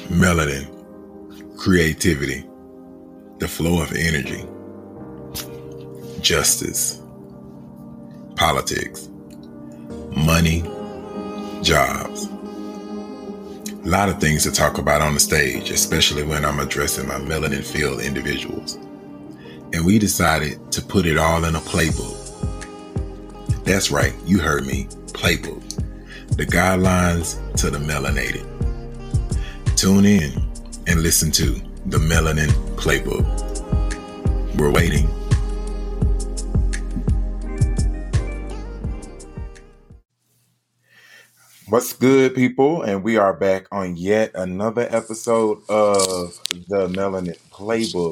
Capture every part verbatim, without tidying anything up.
melanin, creativity, the flow of energy, justice, politics, money, jobs. A lot of things to talk about on the stage, especially when I'm addressing my melanin field individuals. And we decided to put it all in a playbook. That's right, you heard me, playbook. The guidelines to the melanated. Tune in and listen to the Melanin Playbook. We're waiting. What's good, people? And we are back on yet another episode of the Melanin Playbook.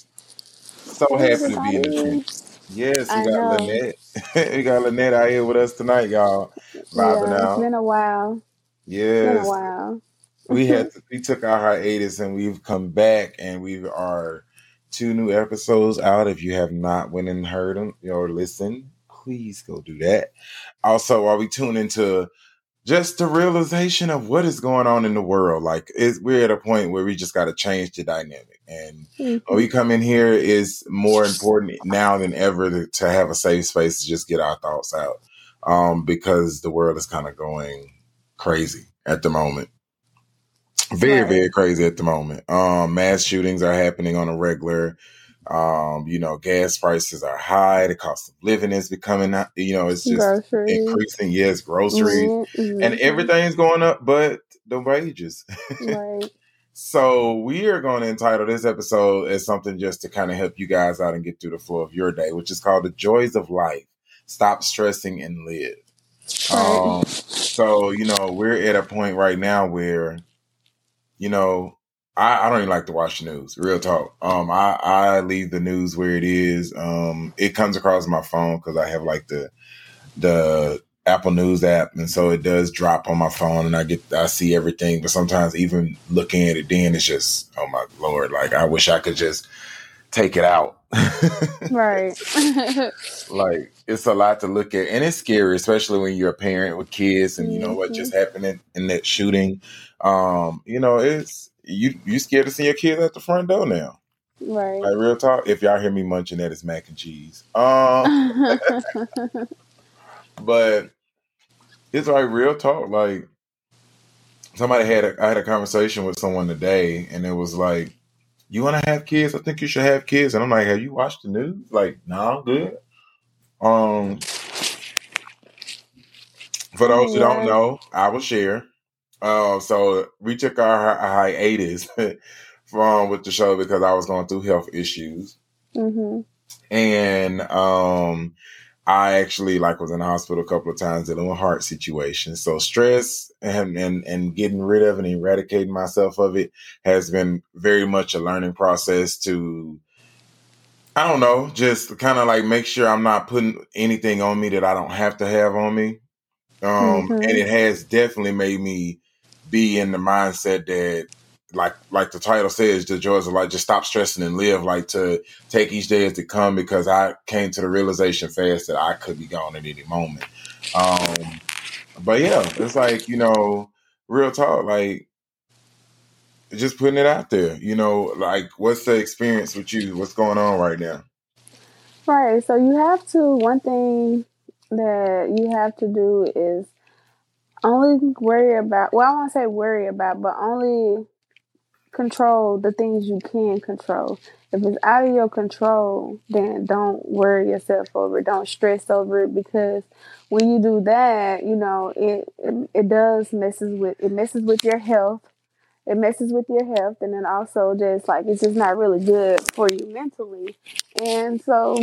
So Hey, happy to be in the everybody. trench. Yes, we I got know. Lynette. we got Lynette out here with us tonight, y'all. Vibing Yeah, it's out. been a while. Yes. It's been a while. we had to, we took our hiatus and we've come back and we are two new episodes out. If you have not went and heard them or listened, please go do that. Also, while we tune into just the realization of what is going on in the world, like it's, we're at a point where we just got to change the dynamic. And Mm-hmm. when we come in here, is more important now than ever to, to have a safe space to just get our thoughts out, um, because the world is kind of going crazy at the moment. Very, Right. very crazy at the moment. Um, mass shootings are happening on a regular. Um, you know, gas prices are high. The cost of living is becoming, you know, it's just Groceries. increasing. Yes, groceries. Mm-hmm. And everything's going up but the wages. Right. So we are going to entitle this episode as something just to kind of help you guys out and get through the flow of your day, which is called The Joys of Life. Stop stressing and live. Right. Um, so, you know, we're at a point right now where, you know, I, I don't even like to watch the news. Real talk. Um, I, I leave the news where it is. Um, it comes across my phone because I have like the the Apple News app, and so it does drop on my phone, and I get I see everything. But sometimes even looking at it, then it's just, oh my Lord, like I wish I could just take it out. Right. Like it's a lot to look at, and it's scary, especially when you're a parent with kids, and you know what just happened in, in that shooting. Um, you know, it's you you scared to see your kids at the front door now. Right. Like real talk. If y'all hear me munching, that is mac and cheese. Um, but it's like real talk. Like somebody had a, I had a conversation with someone today, and it was like, "You want to have kids? I think you should have kids." And I'm like, "Have you watched the news?" Like, no, I'm good. Um, for those who don't know, I will share. Uh, so we took our, our hiatus from with the show because I was going through health issues, mm-hmm. and um, I actually like was in the hospital a couple of times dealing with heart situations. So stress and, and and getting rid of and eradicating myself of it has been very much a learning process to, I don't know, just kind of like make sure I'm not putting anything on me that I don't have to have on me. Um, Mm-hmm. and it has definitely made me be in the mindset that, like like the title says, the joys of life, just stop stressing and live, like to take each day as it come, because I came to the realization fast that I could be gone at any moment. Um, but yeah, it's like, you know, real talk, like just putting it out there, you know, like what's the experience with you? What's going on right now? Right. So you have to, one thing that you have to do is only worry about, well, I won't say worry about, but only control the things you can control. If it's out of your control, then don't worry yourself over it. Don't stress over it, because when you do that, you know, it it, it does messes with it messes with your health. It messes with your health, and then also just like it's just not really good for you mentally. And so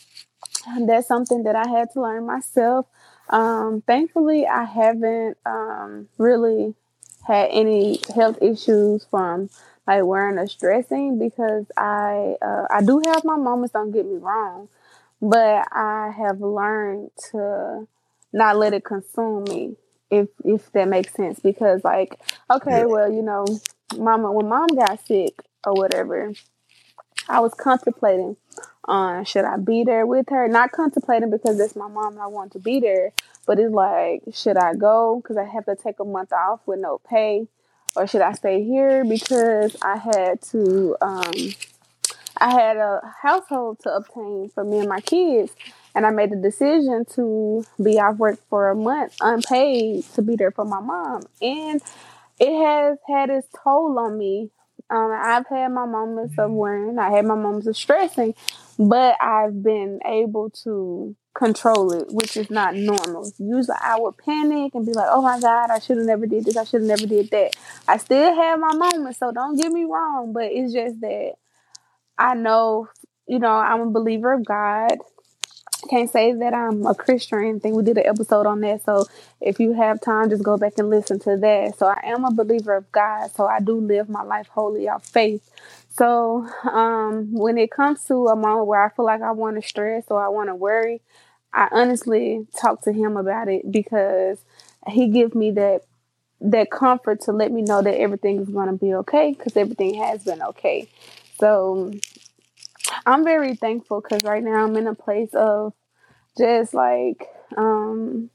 that's something that I had to learn myself. Um, thankfully, I haven't um, really had any health issues from like worrying or stressing, because I uh, I do have my moments. Don't get me wrong, but I have learned to not let it consume me. If if that makes sense, because like okay, Yeah. well, you know, mama when mom got sick or whatever, I was contemplating on should I be there with her. Not contemplating because it's my mom and I want to be there, but it's like, should I go? Because I have to take a month off with no pay. or should I stay here? Because I had to, um, I had a household to obtain for me and my kids. And I made the decision to be off work for a month, unpaid, to be there for my mom. And it has had its toll on me. Um, I've had my moments of worrying. I had my moments of stressing. But I've been able to control it, which is not normal. Usually I would panic and be like, oh my God, I should have never did this. I should have never did that. I still have my moments, so don't get me wrong. But it's just that I know, you know, I'm a believer of God. Can't say that I'm a Christian or anything. We did an episode on that. So if you have time, just go back and listen to that. So I am a believer of God. So I do live my life wholly off faith. So um, when it comes to a moment where I feel like I want to stress or I want to worry, I honestly talk to him about it, because he gives me that that comfort to let me know that everything is going to be okay, because everything has been okay. So I'm very thankful, because right now I'm in a place of just like um,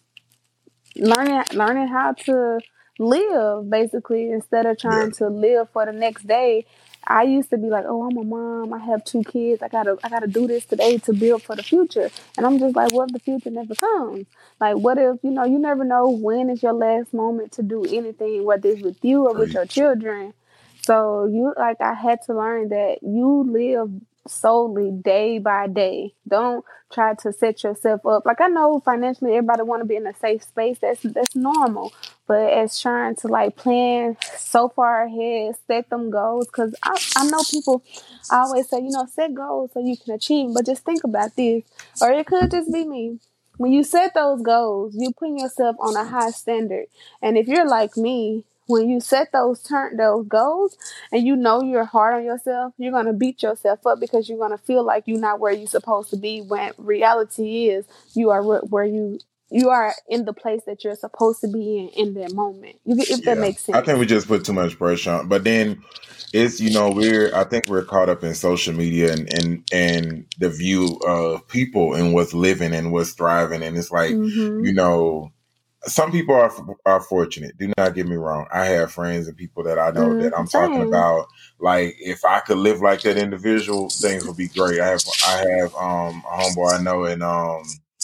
learning learning how to live, basically, instead of trying Yeah. to live for the next day. I used to be like, oh, I'm a mom, I have two kids, I gotta I gotta do this today to build for the future. And I'm just like, what if the future never comes? Like, what if, you know, you never know when is your last moment to do anything, whether it's with you or with your children. So you like I had to learn that you live solely day by day. Don't try to set yourself up. Like, I know financially everybody want to be in a safe space. That's that's normal. But as trying to like plan so far ahead, set them goals. Because I, I know people I always say, you know, set goals so you can achieve. But just think about this. Or it could just be me. When you set those goals, you're putting yourself on a high standard. And if you're like me, when you set those turn those goals and you know you're hard on yourself, you're going to beat yourself up, because you're going to feel like you're not where you're supposed to be, when reality is you are where you you are in the place that you're supposed to be in in that moment. You, if Yeah. that makes sense. I think we just put too much pressure on. But then it's, you know, we're I think we're caught up in social media and and, and the view of people and what's living and what's thriving. And it's like, Mm-hmm. you know, some people are are fortunate. Do not get me wrong. I have friends and people that I know Mm, that I'm same. talking about. Like, if I could live like that individual, things would be great. I have I have um, a homeboy I know in um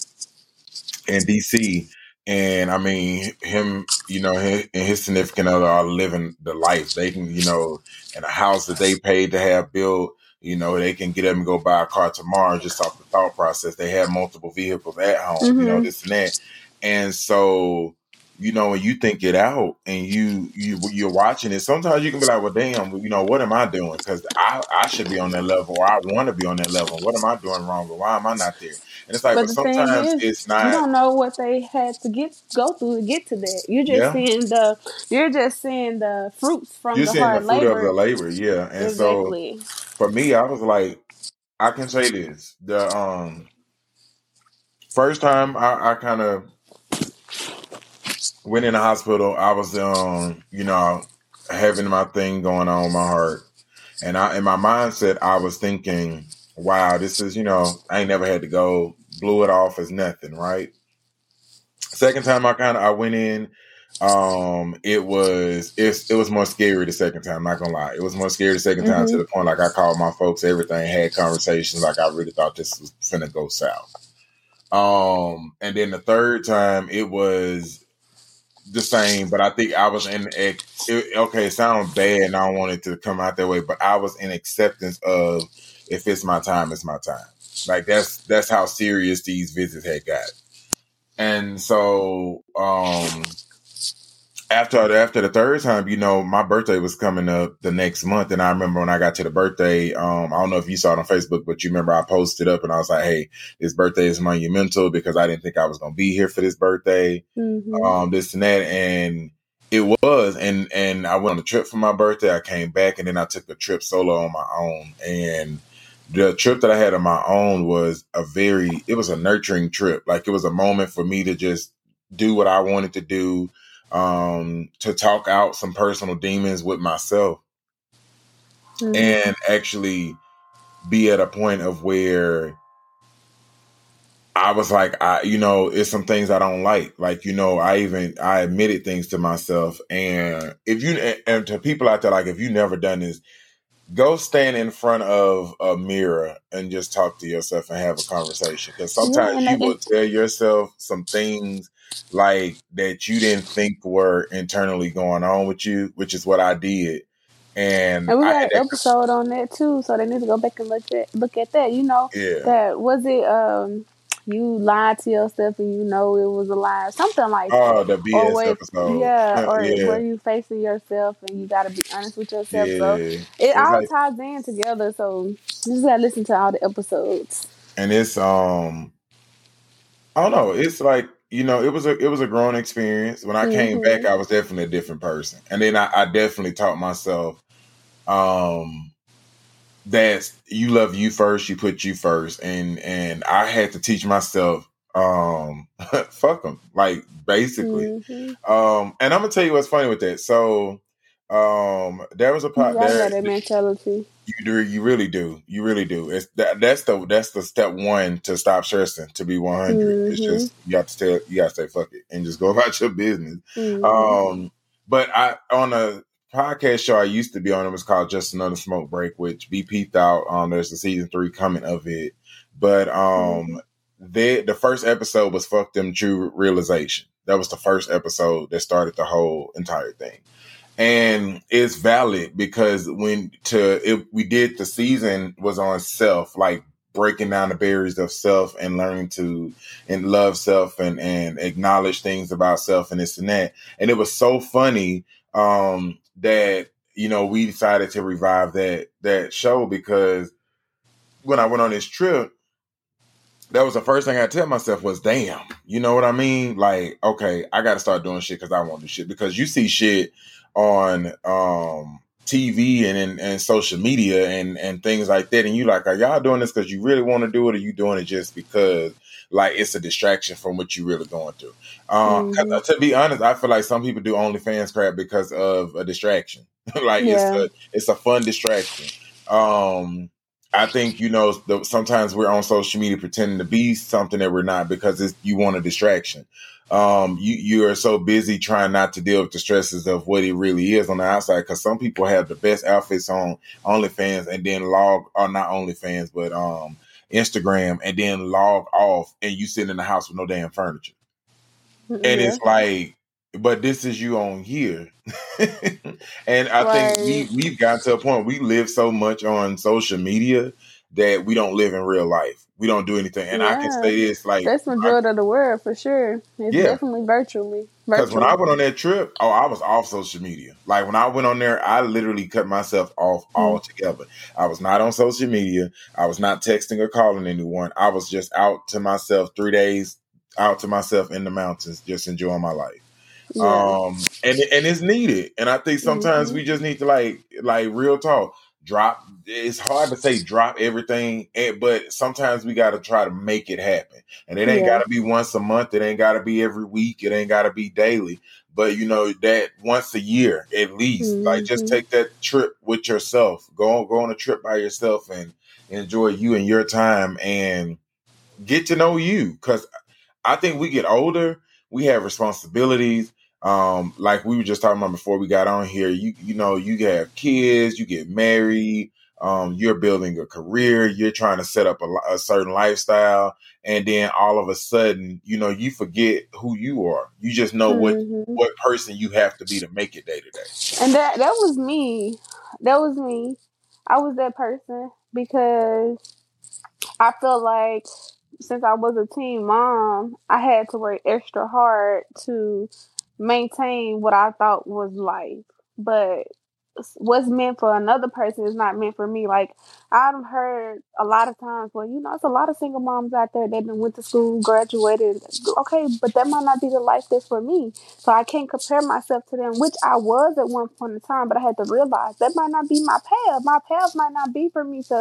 in D C, and I mean him. You know, his, and his significant other are living the life. They can, you know, in a house that they paid to have built. You know, they can get up and go buy a car tomorrow just off the thought process. They have multiple vehicles at home. Mm-hmm. You know, this and that. And so, you know, when you think it out and you, you, you're watching it, sometimes you can be like, well, damn, you know, what am I doing? Because I, I should be on that level, or I want to be on that level. What am I doing wrong? Or why am I not there? And it's like, But but the thing sometimes is, it's you not. don't know what they had to get go through to get to that. You're just Yeah. seeing the you're just seeing the fruits from You're the seeing the hard fruit of labor. the labor. Yeah. And Exactly. so for me, I was like, I can say this. The um first time I, I kind of went in the hospital, I was um, you know, having my thing going on in my heart. And I in my mindset, I was thinking, wow, this is, you know, I ain't never had to go, blew it off as nothing, right? Second time I kinda I went in, um, it was it's it was more scary the second time, not gonna lie. It was more scary the second time, Mm-hmm. to the point like I called my folks, everything, had conversations, like I really thought this was finna go south. Um, and then the third time it was the same, but I think I was in it, okay, it sounds bad and I don't want it to come out that way, but I was in acceptance of, if it's my time, it's my time. Like, that's that's how serious these visits had got. And so um after after the third time, you know, my birthday was coming up the next month, and I remember when I got to the birthday, um, I don't know if you saw it on Facebook, but you remember I posted up and I was like, "Hey, this birthday is monumental because I didn't think I was going to be here for this birthday, Mm-hmm. um, this and that," and it was, and and I went on a trip for my birthday. I came back, and then I took a trip solo on my own, and the trip that I had on my own was a very, it was a nurturing trip. Like, it was a moment for me to just do what I wanted to do. Um, to talk out some personal demons with myself, mm-hmm. and actually be at a point of where I was like, I, you know, it's some things I don't like. Like, you know, I even, I admitted things to myself. And if you, and, and to people out there, like, if you never done this, go stand in front of a mirror and just talk to yourself and have a conversation. Because Yeah, sometimes and you will it, tell yourself some things like that you didn't think were internally going on with you, which is what I did. And And we I got had an that, episode on that too, so they need to go back and look at look at that. You know, yeah. that was it. Um, you lied to yourself and you know it was a lie, something like Oh, that. the B Or S where, episode. yeah, or Yeah. where you facing yourself and you got to be honest with yourself. So Yeah. it It's all like, ties in together. So you just gotta listen to all the episodes. and it's, um, I don't know. It's like, you know, it was a it was a growing experience. When I came back, Mm-hmm. I was definitely a different person. And then I, I definitely taught myself um that you love you first, you put you first. And and I had to teach myself um fuck them. Like basically. Mm-hmm. Um and I'm gonna tell you what's funny with that. So um there was a You part gotta there. have that mentality. You do, you really do, you really do. It's that that's the that's the step one to stop stressing. To be one hundred, it's Mm-hmm. just you have to tell you got to say fuck it and just go about your business. Mm-hmm. Um, but I on a podcast show I used to be on, it was called Just Another Smoke Break, which B P'd out. Um, there's a season three coming of it, but Mm-hmm. um, they the first episode was fuck them true realization. That was the first episode that started the whole entire thing. And it's valid because when to if we did the season was on self, like breaking down the barriers of self and learning to and love self and and acknowledge things about self and this and that. And it was so funny um that you know we decided to revive that that show because when I went on this trip, that was the first thing I tell myself was, damn, you know what I mean? Like, okay, I got to start doing shit because I want to do shit. Because you see shit on um, T V and, and and social media and and things like that, and you like, are y'all doing this because you really want to do it, or you doing it just because like it's a distraction from what you really going through? Uh, 'cause, Mm-hmm. uh, to be honest, I feel like some people do OnlyFans crap because of a distraction. Like it's Yeah. a it's a fun distraction. Um, I think you know the, sometimes we're on social media pretending to be something that we're not because it's, you want a distraction. Um, you you are so busy trying not to deal with the stresses of what it really is on the outside. Because some people have the best outfits on OnlyFans and then log, or not OnlyFans, but um Instagram, and then log off, and you sit in the house with no damn furniture. And Yeah. it's like, but this is you on here. And I think Right. we we've gotten to a point we live so much on social media that we don't live in real life. We don't do anything. And I can Yeah. say this like That's I, majority of the world for sure. It's yeah, definitely virtually because when I virtual. went on that trip, oh, I was off social media. Like when I went on there, I literally cut myself off Hmm. altogether. I was not on social media. I was not texting or calling anyone. I was just out to myself three days, out to myself in the mountains, just enjoying my life. Yeah. Um, and and it's needed. And I think sometimes Mm-hmm. we just need to like like real talk. Drop. It's hard to say drop everything, and, but sometimes we got to try to make it happen. And it ain't got Yeah. to be once a month. It ain't got to be every week. It ain't got to be daily. But you know that once a year at least. Like just Mm-hmm. take that trip with yourself. Go on, go on a trip by yourself and enjoy you and your time and get to know you. Because I think we get older, we have responsibilities. Um, like we were just talking about before we got on here, you you know, you have kids, you get married, um, you're building a career, you're trying to set up a, a certain lifestyle, and then all of a sudden, you know, you forget who you are. You just know what Mm-hmm. what person you have to be to make it day to day. And that that was me. That was me. I was that person because I felt like since I was a teen mom, I had to work extra hard to maintain what I thought was life. But what's meant for another person is not meant for me. Like I've heard a lot of times, well, you know, it's a lot of single moms out there that went to school, graduated. Okay, but that might not be the life that's for me. So I can't compare myself to them, which I was at one point in time. But I had to realize that might not be my path. My path might not be for me to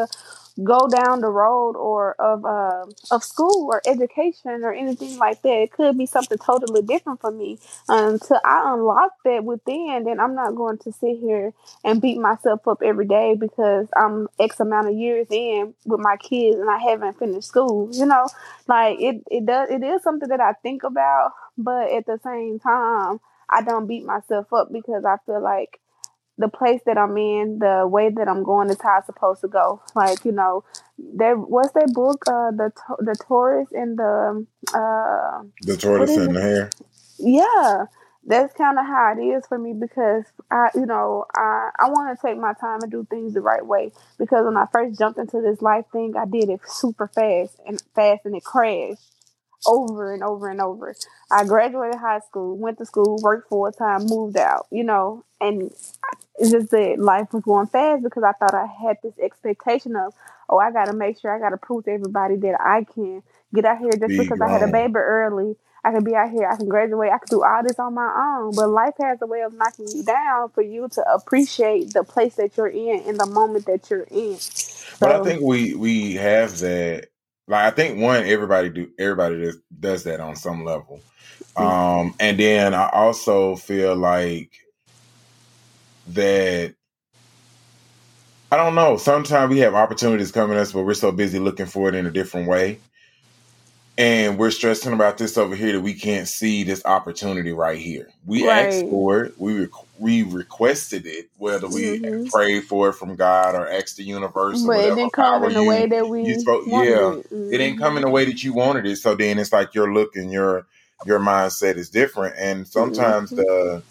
go down the road or of uh, of school or education or anything like that. It could be something totally different for me. Until I unlock that within, then I'm not going to sit here and beat myself up every day because I'm X amount of years in with my kids and I haven't finished school. You know, like it it does it is something that I think about, but at the same time, I don't beat myself up because I feel like the place that I'm in, the way that I'm going is how it's supposed to go. Like, you know, there what's that book, uh, the the Taurus and the uh, The what tortoise is and it? the hare. Yeah, that's kind of how it is for me because I, you know, I I want to take my time and do things the right way because when I first jumped into this life thing, I did it super fast and fast and it crashed over and over and over. I graduated high school, went to school, worked full time, moved out, you know, and it's just that life was going fast because I thought I had this expectation of, oh, I got to make sure I got to prove to everybody that I can get out here just Be because I had a grown. baby early. I can be out here, I can graduate, I can do all this on my own. But life has a way of knocking you down for you to appreciate the place that you're in in the moment that you're in. But I So, think we we have that. Like I think one, everybody do everybody does, does that on some level. Um, and then I also feel like that I don't know. Sometimes we have opportunities coming to us, but we're so busy looking for it in a different way. And we're stressing about this over here that we can't see this opportunity right here. We asked right. for it. We rec- we requested it, whether we hmm prayed for it from God or asked the universe or But it whatever didn't come power in the way you that you we spoke. wanted Yeah, it. it didn't come in hmm the way that you wanted it. So then it's like your look and your your mindset is different. And sometimes hmm the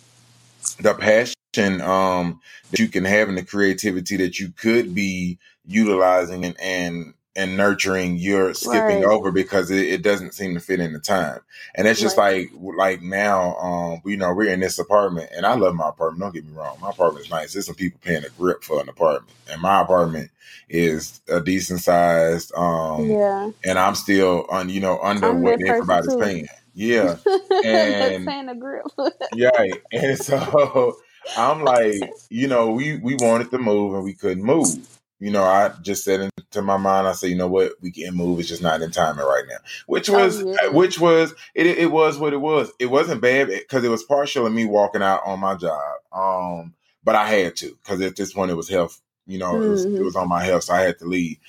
the passion um that you can have and the creativity that you could be utilizing and and, and nurturing, you're skipping Right. over because it, it doesn't seem to fit in the time. And that's just Right. like like now, um, you know, we're in this apartment and I love my apartment. Don't get me wrong, my apartment is nice. There's some people paying a grip for an apartment. And my apartment is a decent sized, um, Yeah. and I'm still on, you know, under I'm what that person everybody's too. paying. Yeah. That's And saying a grip. yeah, and so I'm like, you know, we we wanted to move and we couldn't move. You know, I just said into my mind, I said, you know what, we can move. It's just not in timing right now. Which Oh was, yeah. which was, it it was what it was. It wasn't bad because it was partial of me walking out on my job. Um, but I had to because at this point it was health. You know, it was it hmm was on my health, so I had to leave.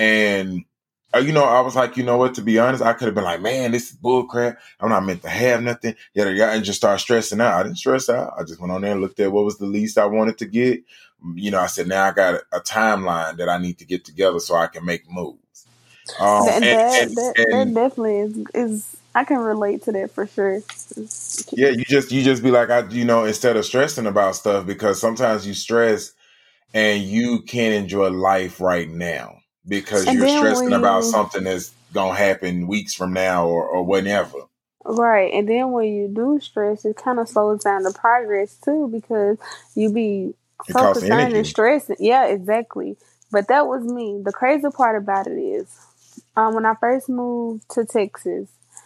And uh, you know, I was like, you know what? To be honest, I could have been like, man, this is bull crap. I'm not meant to have nothing. Yada yada, and just start stressing out. I didn't stress out. I just went on there and looked at what was the least I wanted to get. You know, I said, now I got a, a timeline that I need to get together so I can make moves. Um, That and and that that that and definitely is is. I can relate to that for sure. yeah, you just you just be like, I, you know, instead of stressing about stuff, because sometimes you stress and you can't enjoy life right now because And you're then when stressing about you something that's gonna happen weeks from now or or whenever. right, and then when you do stress, it kind of slows down the progress too because you be It so costs concerned and energy. stressed. Yeah, exactly. But that was me. The crazy part about it is, um, when I first moved to Texas,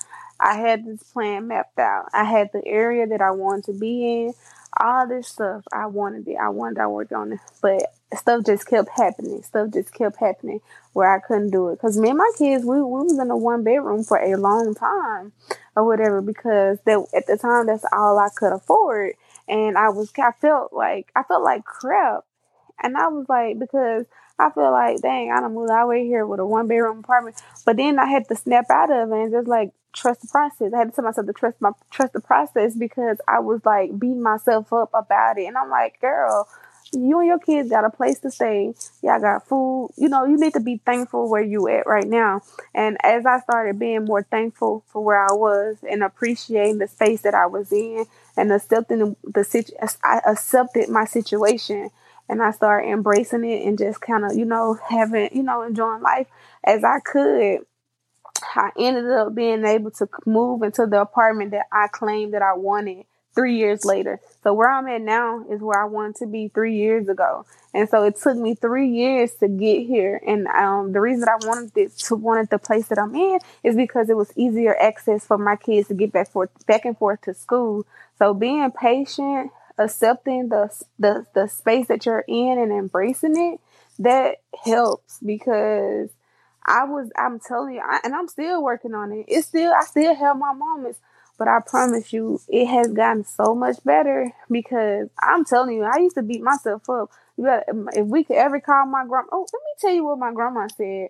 I had this plan mapped out. I had the area that I wanted to be in, all this stuff. I wanted it. I wanted. I worked on it, but stuff just kept happening. Stuff just kept happening where I couldn't do it. Cause me and my kids, we we was in a one bedroom for a long time, or whatever. Because that at the time, that's all I could afford, and I was. I felt like I felt like crap. And I was like, because I feel like, dang, I done moved all the way here with a one bedroom apartment. But then I had to snap out of it and just like trust the process. I had to tell myself to trust my trust the process because I was like beating myself up about it. And I'm like, girl, you and your kids got a place to stay. Y'all got food. You know, you need to be thankful where you at right now. And as I started being more thankful for where I was and appreciating the space that I was in and accepting the, the situ- I accepted my situation and I started embracing it and just kind of, you know, having, you know, enjoying life as I could. I ended up being able to move into the apartment that I claimed that I wanted three years later. So where I'm at now is where I wanted to be three years ago. And so it took me three years to get here. And um, the reason I wanted it to wanted the place that I'm in is because it was easier access for my kids to get back forth, back and forth to school. So being patient, accepting the the the space that you're in and embracing it, that helps because I was, I'm telling you, I, and I'm still working on it. It's still, I still have my moments, but I promise you, it has gotten so much better because I'm telling you, I used to beat myself up. You got, if we could ever call my grandma, oh, let me tell you what my grandma said.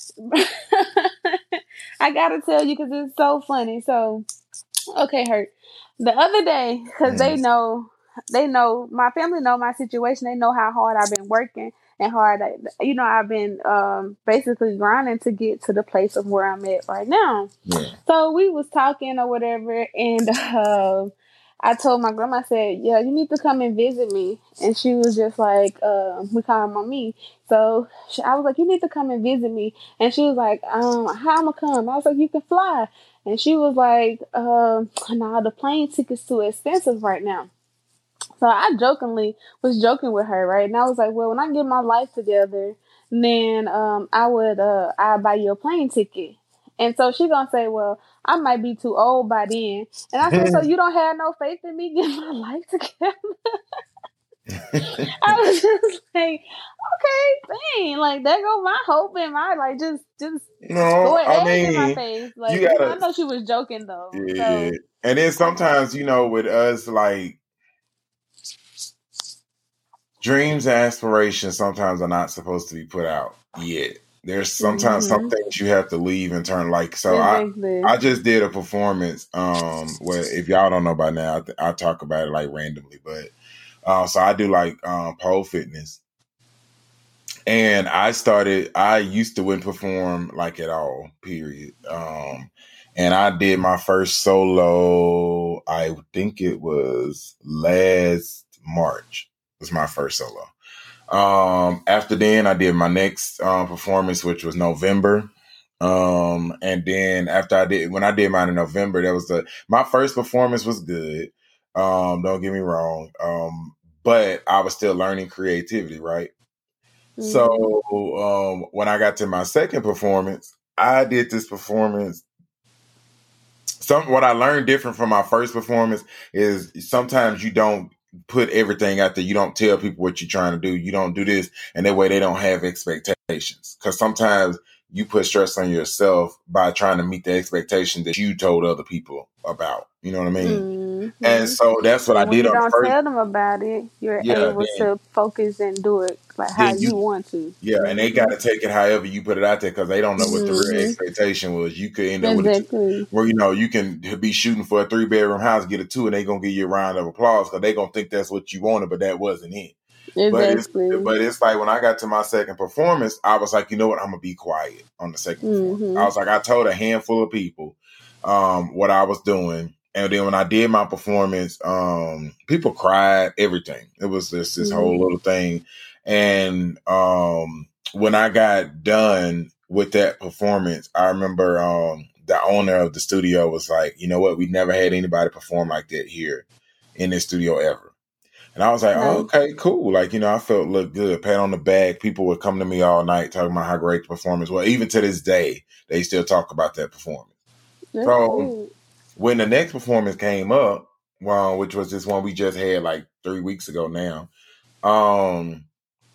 I gotta tell you because it's so funny. So, okay, Hurt. The other day, because they know, they know, my family know my situation. They know how hard I've been working and hard, I, you know, I've been um, basically grinding to get to the place of where I'm at right now. Yeah. So we was talking or whatever, and uh, I told my grandma, I said, yeah, you need to come and visit me. And she was just like, uh, we call her Mommy. So she, I was like, you need to come and visit me. And she was like, um, how am I come? I was like, you can fly. And she was like, uh, nah, the plane ticket's too expensive right now. So I jokingly was joking with her, right? And I was like, well, when I get my life together, then um, I would, uh, I'll buy you a plane ticket. And so she gonna say, well, I might be too old by then. And I said, so you don't have no faith in me getting my life together? I was just like, okay, dang, like there go my hope and my like just just no, go ahead I mean, in my face. Like you gotta, I know she was joking though. Yeah, So, and then sometimes you know with us like dreams and aspirations sometimes are not supposed to be put out yet. There's sometimes mm-hmm. some things you have to leave and turn like so. Exactly. I I just did a performance. Um, where if y'all don't know by now, I, I talk about it like randomly, but uh, so I do like um, pole fitness, and I started. I used to wouldn't perform like at all. Period. Um, and I did my first solo. I think it was last March. Was my first solo. Um, after then, I did my next um, performance, which was November. Um, and then after I did, when I did mine in November, that was the my first performance was good. Um, don't get me wrong. Um, but I was still learning creativity, right? Mm-hmm. So um, when I got to my second performance, I did this performance. Some what I learned different from my first performance is sometimes you don't put everything out there. You don't tell people what you're trying to do. You don't do this. And that way they don't have expectations. Because sometimes you put stress on yourself by trying to meet the expectation that you told other people about. You know what I mean? Mm-hmm. And so that's what and I did on the first. When you don't tell them about it, you're yeah, able then, to focus and do it like how you, you want to. Yeah, mm-hmm. And they got to take it however you put it out there because they don't know what the mm-hmm. real expectation was. You could end up exactly. with a two, where, you know, you can be shooting for a three-bedroom house, get a two, and they're going to give you a round of applause because they're going to think that's what you wanted, but that wasn't it. Exactly. But it's, but it's like when I got to my second performance, I was like, you know what, I'm going to be quiet on the second mm-hmm. performance. I was like, I told a handful of people um, what I was doing. And then when I did my performance, um, people cried, everything. It was just this mm-hmm. whole little thing. And um, when I got done with that performance, I remember um, the owner of the studio was like, you know what? We never had anybody perform like that here in this studio ever. And I was like, oh, okay, cool. Like, you know, I felt look good, pat on the back. People would come to me all night talking about how great the performance was. Even to this day, they still talk about that performance. That's so cool. When the next performance came up, well, which was this one we just had like three weeks ago now, um,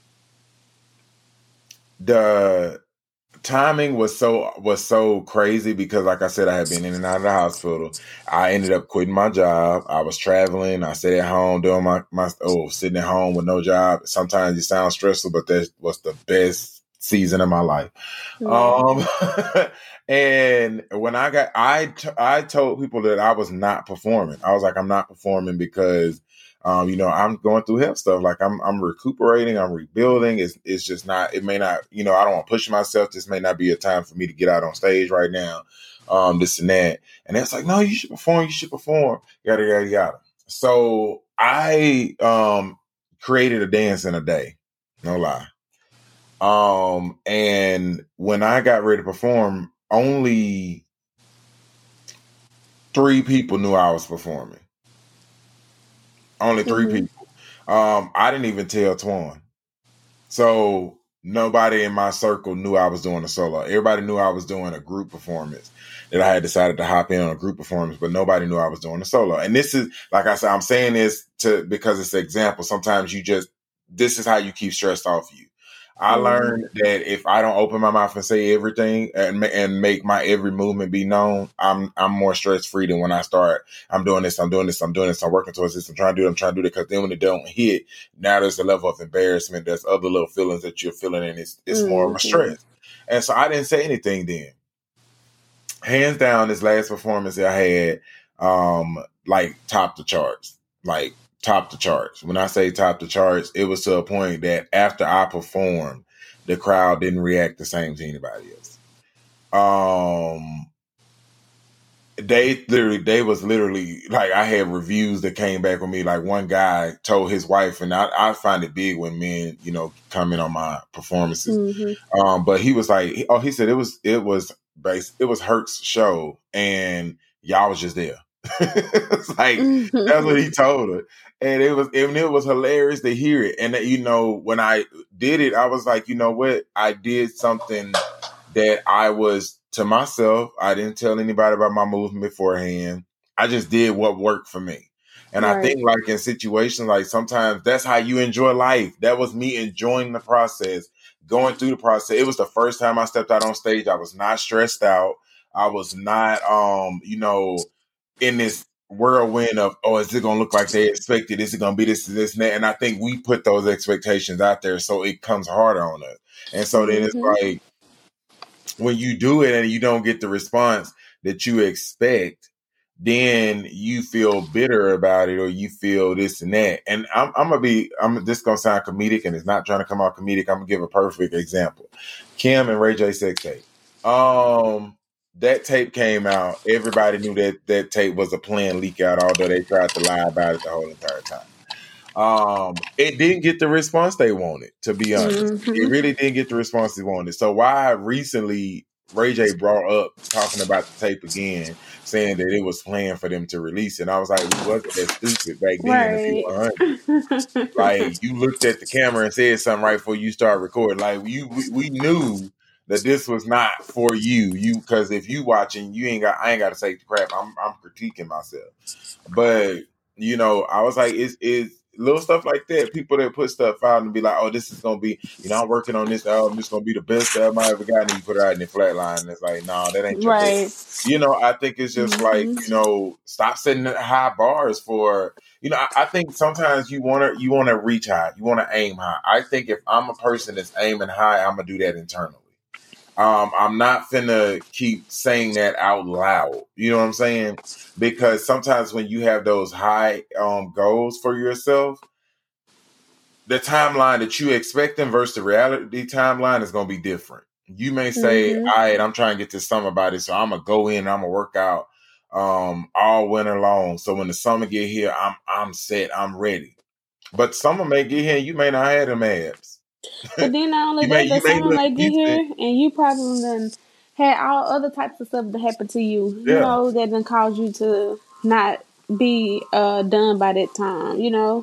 the timing was so was so crazy because, like I said, I had been in and out of the hospital. I ended up quitting my job. I was traveling. I stayed at home doing my my oh sitting at home with no job. Sometimes it sounds stressful, but that was the best season of my life. Mm-hmm. Um, and when I got, I t- I told people that I was not performing. I was like, I'm not performing because. Um, you know, I'm going through health stuff. Like I'm, I'm recuperating, I'm rebuilding. It's, it's just not, it may not, you know, I don't want to push myself. This may not be a time for me to get out on stage right now. Um, this and that. And it's like, no, you should perform. You should perform. Yada, yada, yada. So I, um, created a dance in a day. No lie. Um, and when I got ready to perform, only three people knew I was performing. Only three mm-hmm. people. Um, I didn't even tell Twan. So nobody in my circle knew I was doing a solo. Everybody knew I was doing a group performance, that I had decided to hop in on a group performance, but nobody knew I was doing a solo. And this is, like I said, I'm saying this to because it's an example. Sometimes you just, this is how you keep stress off you. I Mm-hmm. learned that if I don't open my mouth and say everything and ma- and make my every movement be known, I'm I'm more stress free than when I start. I'm doing this, I'm doing this, I'm doing this, I'm working towards this, I'm trying to do it, I'm trying to do it. Because then when it don't hit, now there's a level of embarrassment. There's other little feelings that you're feeling, and it's it's more of a Mm-hmm. stress. And so I didn't say anything then. Hands down, this last performance that I had, um, like top the charts, like top the charts. When I say top the charts, it was to a point that after I performed, the crowd didn't react the same to anybody else. Um, they literally, they was literally like, I had reviews that came back with me. Like one guy told his wife, and I, I find it big when men, you know, comment on my performances. Mm-hmm. Um, but he was like, oh, he said it was, it was based, it was Hurt's show, and y'all was just there. It's like that's what he told her, and it was, and it was hilarious to hear it. And that, you know, when I did it, I was like, you know what, I did something that I was to myself. I didn't tell anybody about my movement beforehand. I just did what worked for me. And I Right. think like in situations like sometimes that's how you enjoy life. That was me enjoying the process, going through the process. It was the first time I stepped out on stage. I was not stressed out. I was not, um, you know, in this whirlwind of, oh, is it going to look like they expected? Is it going to be this, this, and that? And I think we put those expectations out there, so it comes harder on us. And so then it's Mm-hmm. like, when you do it and you don't get the response that you expect, then you feel bitter about it, or you feel this and that. And I'm, I'm gonna be, I'm this gonna sound comedic, and it's not trying to come out comedic. I'm gonna give a perfect example. Kim and Ray J sex tape. Um, that tape came out. Everybody knew that that tape was a planned leak out, although they tried to lie about it the whole entire time. Um, it didn't get the response they wanted, to be honest. Mm-hmm. It really didn't get the response they wanted. So why recently Ray J brought up talking about the tape again, saying that it was planned for them to release it. And I was like, we wasn't that stupid back then, to be Right. one hundred. Like, you looked at the camera and said something right before you start recording. Like, you we, we knew that this was not for you. You because if you watching, you ain't got I ain't gotta say the crap. I'm I'm critiquing myself. But you know, I was like, it's it's little stuff like that. People that put stuff out and be like, oh, this is gonna be, you know, I'm working on this album, this is gonna be the best album I ever got, and you put it out in the flat line, and it's like, no, nah, that ain't your best. Right. You know, I think it's just like, Mm-hmm. you know, stop setting high bars for, you know, I, I think sometimes you wanna you wanna reach high, you wanna aim high. I think if I'm a person that's aiming high, I'm gonna do that internally. Um, I'm not finna keep saying that out loud. You know what I'm saying? Because sometimes when you have those high um, goals for yourself, the timeline that you expecting versus the reality timeline is going to be different. You may say, Mm-hmm. all right, I'm trying to get to summer body, so I'm going to go in and I'm going to work out um, all winter long. So when the summer get here, I'm I'm set, I'm ready. But summer may get here and you may not have them abs. But then not only You may that, you the may summer look may get decent. here and you probably done had all other types of stuff that happen to you, you Yeah. know, that done cause you to not be uh, done by that time, you know?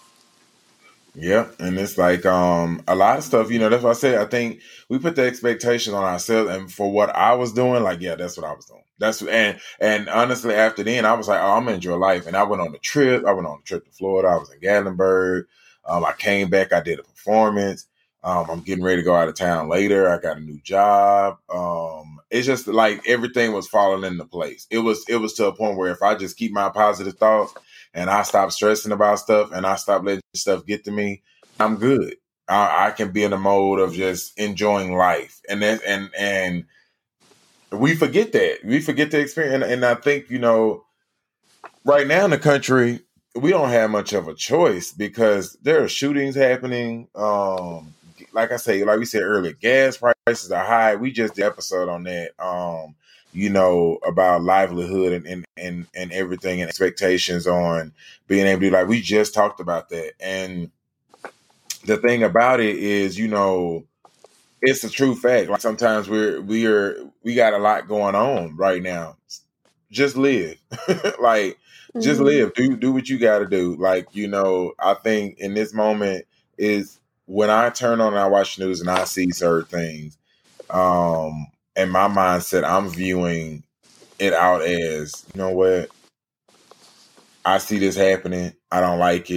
Yeah, and it's like um a lot of stuff, you know, that's what I said. I think we put the expectation on ourselves, and for what I was doing, like, yeah, that's what I was doing. That's and and honestly, after then, I was like, oh, I'm gonna enjoy life. And I went on a trip. I went on a trip to Florida. I was in Gatlinburg. Um, I came back. I did a performance. Um, I'm getting ready to go out of town later. I got a new job. Um, it's just like everything was falling into place. It was it was to a point where if I just keep my positive thoughts and I stop stressing about stuff and I stop letting stuff get to me, I'm good. I, I can be in a mode of just enjoying life, and then and and we forget that we forget the experience. And, and I think, you know, right now in the country, we don't have much of a choice because there are shootings happening. Um, like I say, like we said earlier, gas prices are high. We just did an episode on that. Um, you know, about livelihood and, and, and, and everything and expectations on being able to, like, we just talked about that. And the thing about it is, you know, it's a true fact. Like sometimes we're, we are, we got a lot going on right now. Just live. Like, just Mm-hmm. live. Do, do what you got to do. Like, you know, I think in this moment is when I turn on and I watch the news and I see certain things, um, and my mindset, I'm viewing it out as, you know what, I see this happening. I don't like it.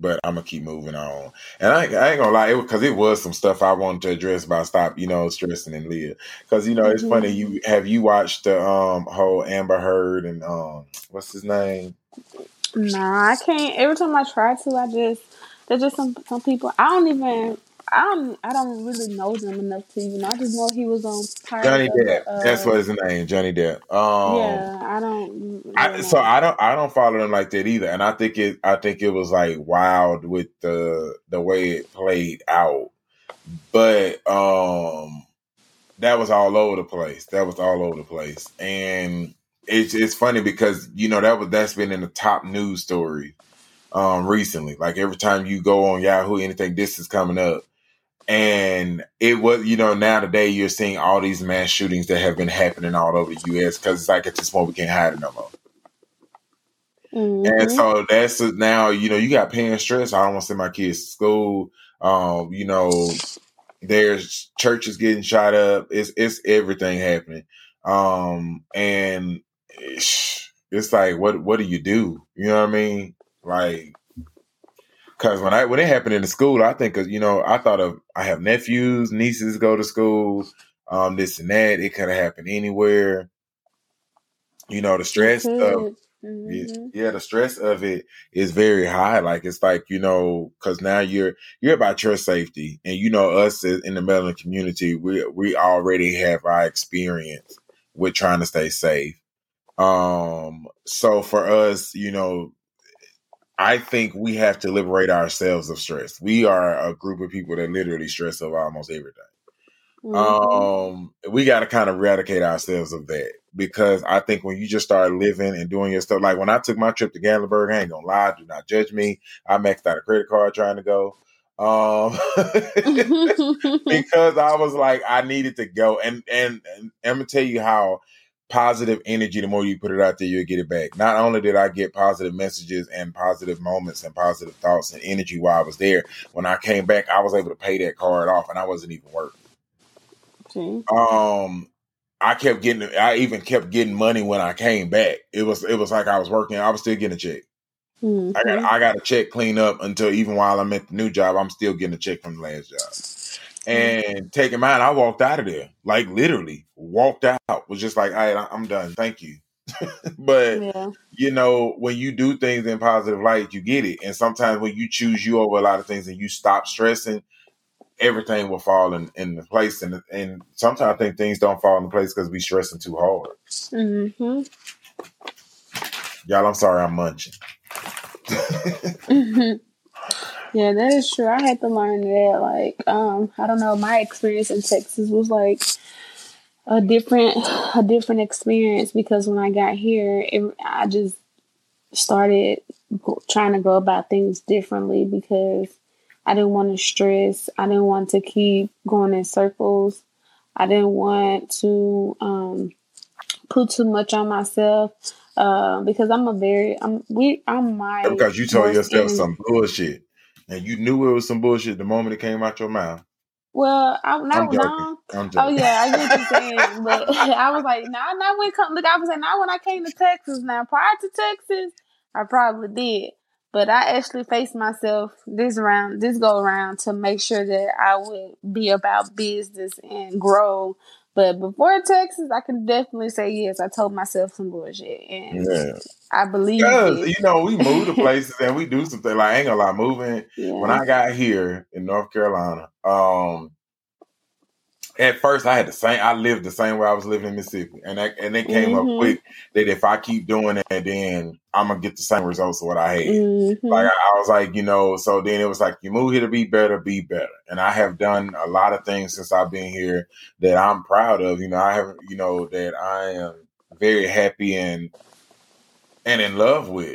but I'm gonna keep moving on. And I, I ain't gonna lie, it because it was some stuff I wanted to address about stop, you know, stressing and live. Because you know, it's Mm-hmm. funny. You have you watched the um whole Amber Heard and um what's his name? Nah, I can't. Every time I try to, I just there's just some some people I don't even I don't I don't really know them enough to even know. I just know he was on Pirates Johnny of Depp. the. That's Uh, what his name, Johnny Depp. Um, yeah, I don't really I so know. I don't I don't follow them like that either. And I think it I think it was like wild with the the way it played out. But um that was all over the place. That was all over the place. And it's it's funny because you know that was that's been in the top news story um recently. Like every time you go on Yahoo, anything this is coming up. And it was, you know, now today you're seeing all these mass shootings that have been happening all over the U S because it's like at this point we can't hide it no more. Mm-hmm. And so that's now, you know, you got parents stress. I don't want to send my kids to school. Um, you know, there's churches getting shot up. It's it's everything happening. Um, and it's, it's like, what what do you do? You know what I mean? Like, because when I when it happened in the school, I think, you know, I thought of I have nephews, nieces go to school, um, this and that. It could have happened anywhere. You know, the stress of Mm-hmm. yeah, the stress of it is very high. Like it's like, you know, because now you're you're about your safety, and you know us in the melanin community, we we already have our experience with trying to stay safe. Um, so for us, you know, I think we have to liberate ourselves of stress. We are a group of people that literally stress over almost everything. Mm-hmm. Um, we got to kind of eradicate ourselves of that because I think when you just start living and doing your stuff, like when I took my trip to Gatlinburg, I ain't gonna lie, do not judge me. I maxed out a credit card trying to go. Um, because I was like, I needed to go. And, and, and I'm gonna tell you how positive energy, the more you put it out there, you'll get it back. Not only did I get positive messages and positive moments and positive thoughts and energy while I was there, when I came back, I was able to pay that card off and I wasn't even working. Okay. Um, I kept getting, I even kept getting money when I came back. It was, it was like I was working. I was still getting a check. Mm-hmm. I got, I got a check clean up until even while I'm at the new job, I'm still getting a check from the last job. And mm-hmm. taking mine, I walked out of there, like literally walked out. Was just like, all right, I'm done. Thank you. But yeah. you know, when you do things in positive light, you get it. And sometimes when you choose you over a lot of things and you stop stressing, everything will fall in, in place. And and sometimes I think things don't fall into place because we stressing too hard. Mm-hmm. Y'all, I'm sorry I'm munching. mm-hmm. Yeah, that is true. I had to learn that. Like, um, I don't know, my experience in Texas was like a different a different experience because when I got here, it, I just started trying to go about things differently because I didn't want to stress. I didn't want to keep going in circles. I didn't want to um, put too much on myself uh, because I'm a very I'm we I'm my Because you told yourself enemy. some bullshit and you knew it was some bullshit the moment it came out your mouth. Well, I now I'm joking. now I'm joking. Oh yeah, I get what you're saying, but I was like, now now when come look, I was like, now when I came to Texas, now prior to Texas, I probably did, but I actually faced myself this round, this go around to make sure that I would be about business and grow. But before Texas, I can definitely say yes. I told myself some bullshit, and yeah. I believed Because, it. you know, we move to places and we do something. Like, I ain't gonna lie, moving. Yeah. When I got here in North Carolina, um, at first I had the same, I lived the same way I was living in Mississippi. And that, and it came mm-hmm. up quick that if I keep doing it, then I'm gonna get the same results of what I had. Mm-hmm. Like, I, I was like, you know, so then it was like, you move here to be better, be better. And I have done a lot of things since I've been here that I'm proud of. You know, I have, you know, that I am very happy and and in love with.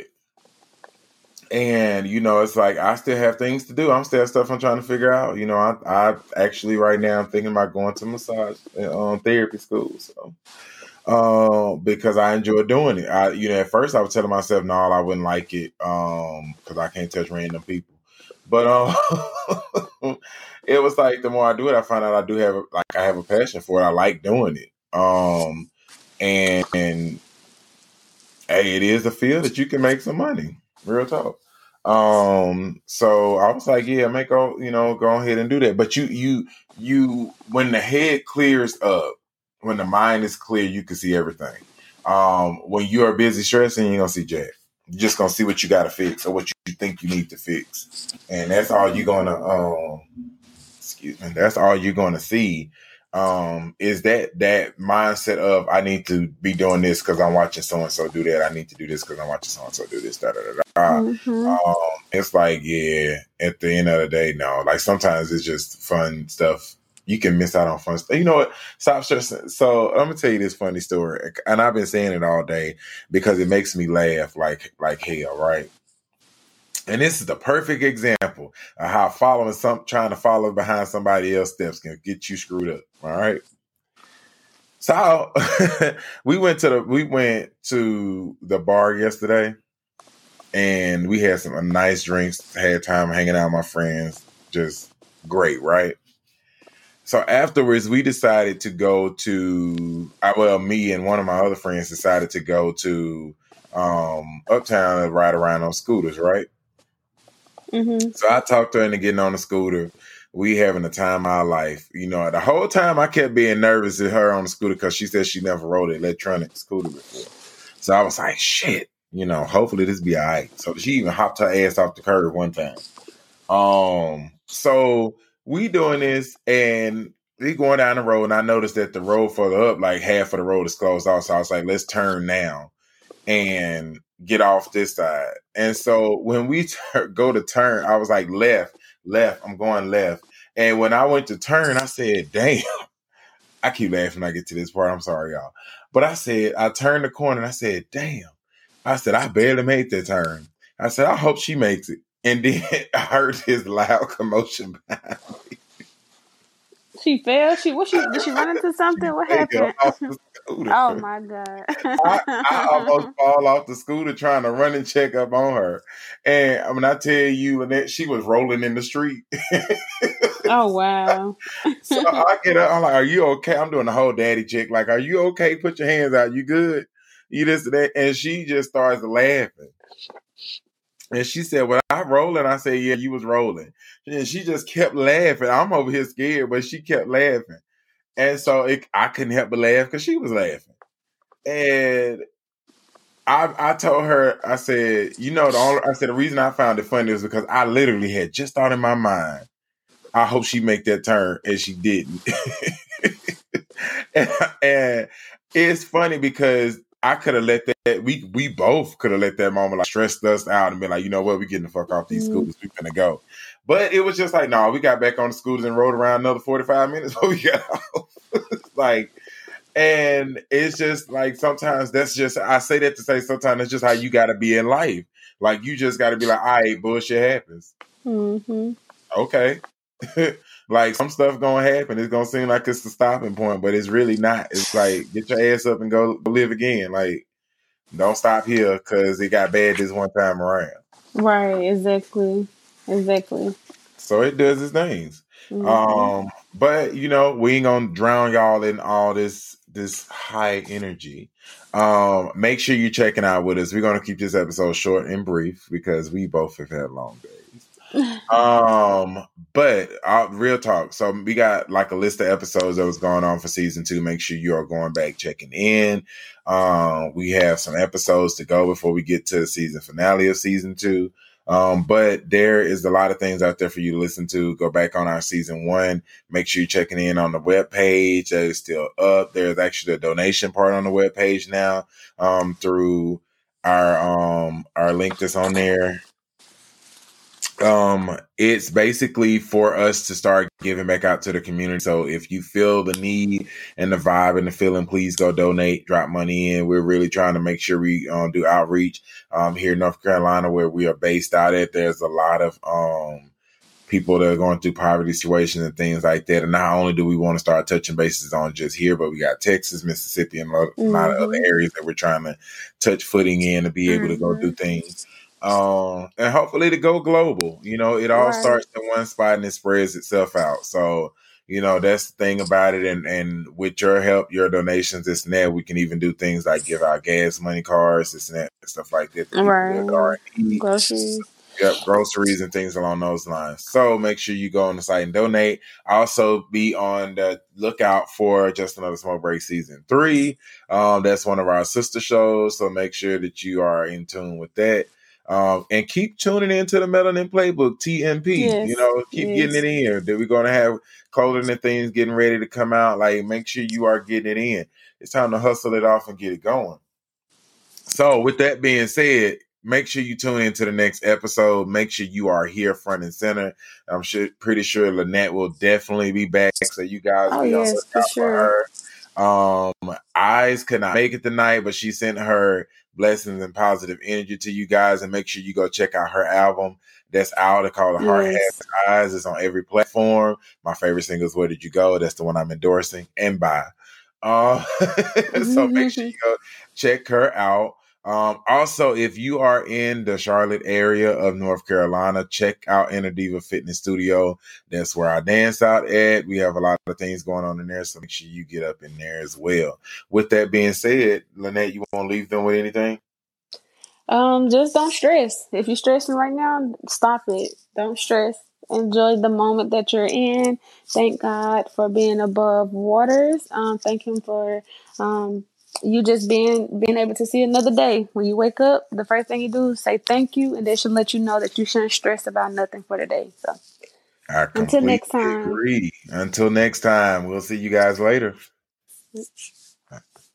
And, you know, it's like, I still have things to do. I'm still have stuff I'm trying to figure out. You know, I, I actually right now I'm thinking about going to massage um, therapy school. So, uh, because I enjoy doing it. I, you know, at first I was telling myself, no, I wouldn't like it. Um, cause I can't touch random people, but, um, it was like, the more I do it, I find out I do have, like, I have a passion for it. I like doing it. Um, and, and, hey, it is a field that you can make some money. Real talk. Um, so I was like, yeah, make go, you know, go ahead and do that. But you, you, you, when the head clears up, when the mind is clear, you can see everything. Um, when you are busy stressing, you're gonna see Jack. You're just gonna see what you gotta fix or what you think you need to fix, and that's all you're gonna. Um, excuse me. That's all you're gonna see. Um, is that that mindset of I need to be doing this because I'm watching so and so do that. I need to do this because I'm watching so and so do this. Da da da da. Mm-hmm. Um, it's like yeah. At the end of the day, no. Like sometimes it's just fun stuff. You can miss out on fun stuff. You know what? Stop stressing. So I'm gonna tell you this funny story, and I've been saying it all day because it makes me laugh like like hell, right? And this is the perfect example of how following some, trying to follow behind somebody else's steps can get you screwed up. All right. So we went to the we went to the bar yesterday, and we had some nice drinks. Had time hanging out with my friends. Just great, right? So afterwards, we decided to go to. Well, me and one of my other friends decided to go to um, Uptown and ride around on scooters, right? Mm-hmm. So I talked her into getting on the scooter. We having the time of our life. You know, the whole time I kept being nervous at her on the scooter because she said she never rode an electronic scooter before. So I was like, shit, you know, hopefully this be all right. So she even hopped her ass off the curb one time. Um, so we doing this and we going down the road, and I noticed that the road further up, like half of the road is closed off. So I was like, let's turn now and get off this side. And so when we t- go to turn, I was like, left, left, I'm going left. And when I went to turn, I said, damn. I keep laughing when I get to this part. I'm sorry, y'all. But I said, I turned the corner and I said, damn. I said, I barely made that turn. I said, I hope she makes it. And then I heard his loud commotion behind me. She fell. She what? She did she run into something? What happened? Oh my god! I, I almost fall off the scooter trying to run and check up on her, and when I tell you, Lynette, she was rolling in the street. Oh wow! So I get up. I'm like, "Are you okay?" I'm doing the whole daddy check. Like, "Are you okay? Put your hands out. You good? You this and that?" And she just starts laughing. And she said, "Well, I rolling." I said, "Yeah, you was rolling." And she just kept laughing. I'm over here scared, but she kept laughing. And so it, I couldn't help but laugh because she was laughing. And I, I told her, I said, you know, the only, I said the reason I found it funny is because I literally had just thought in my mind, I hope she make that turn, and she didn't. and, and it's funny because I could have let that, we we both could have let that moment like stressed us out and been like, you know what, we getting the fuck off these Mm-hmm. scooters, we finna go. But it was just like, no, we got back on the scooters and rode around another forty-five minutes before we got off. Like, and it's just like, sometimes that's just, I say that to say sometimes that's just how you got to be in life. Like, you just got to be like, all right, bullshit happens. Mm-hmm. Okay. Like, some stuff gonna happen. It's gonna seem like it's the stopping point, but it's really not. It's like, get your ass up and go live again. Like, don't stop here because it got bad this one time around. Right, exactly. Exactly. So it does its things. Mm-hmm. Um, but you know, we ain't gonna drown y'all in all this this high energy. Um, make sure you're checking out with us. We're gonna keep this episode short and brief because we both have had long days. um, but uh, real talk. So we got like a list of episodes that was going on for season two. Make sure you are going back checking in. Um, we have some episodes to go before we get to the season finale of season two. Um, but there is a lot of things out there for you to listen to. Go back on our season one. Make sure you're checking in on the webpage. That is still up. There's actually a donation part on the webpage now, um, through our, um, our link that's on there. Um, it's basically for us to start giving back out to the community. So if you feel the need and the vibe and the feeling, please go donate, drop money in. We're really trying to make sure we um, do outreach um, here in North Carolina, where we are based out at. There's a lot of um, people that are going through poverty situations and things like that. And not only do we want to start touching bases on just here, but we got Texas, Mississippi, and a lot, mm-hmm. lot of other areas that we're trying to touch footing in to be able mm-hmm. to go do things. Um, and hopefully to go global. You know, it all right. starts in one spot and it spreads itself out. So, you know, that's the thing about it. And, and with your help, your donations, this and that, we can even do things like give out gas money cards, this and that, stuff like that. Right. Groceries. Yep, groceries and things along those lines. So make sure you go on the site and donate. Also, be on the lookout for Just Another Smoke Break Season three. Um, that's one of our sister shows, so make sure that you are in tune with that. Um, and keep tuning into the Melanin Playbook, T M P. Yes, You know, keep yes. getting it in. That we're going to have clothing and things getting ready to come out. Like, make sure you are getting it in. It's time to hustle it off and get it going. So, with that being said, make sure you tune into the next episode. Make sure you are here front and center. I'm sure, pretty sure Lynette will definitely be back. So you guys Oh be on the yes, for lookout for sure. her. Um, Eyes could not make it tonight, but she sent her blessings and positive energy to you guys. And make sure you go check out her album that's out. It's called The Heart Yes. Has Eyes. It's on every platform. My favorite single is Where Did You Go? That's the one I'm endorsing and buy. Uh, so make sure you go check her out. Um, also, if you are in the Charlotte area of North Carolina, check out Inner Diva Fitness Studio. That's where I dance out at. We have a lot of things going on in there, so make sure you get up in there as well. With that being said, Lynette, you want to leave them with anything? Um, just don't stress. If you're stressing right now, stop it. Don't stress. Enjoy the moment that you're in. Thank God for being above waters. Um, thank Him for um you just being being able to see another day. When you wake up, the first thing you do is say thank you, and that should let you know that you shouldn't stress about nothing for the day. So I until completely next time. agree. Until next time, we'll see you guys later.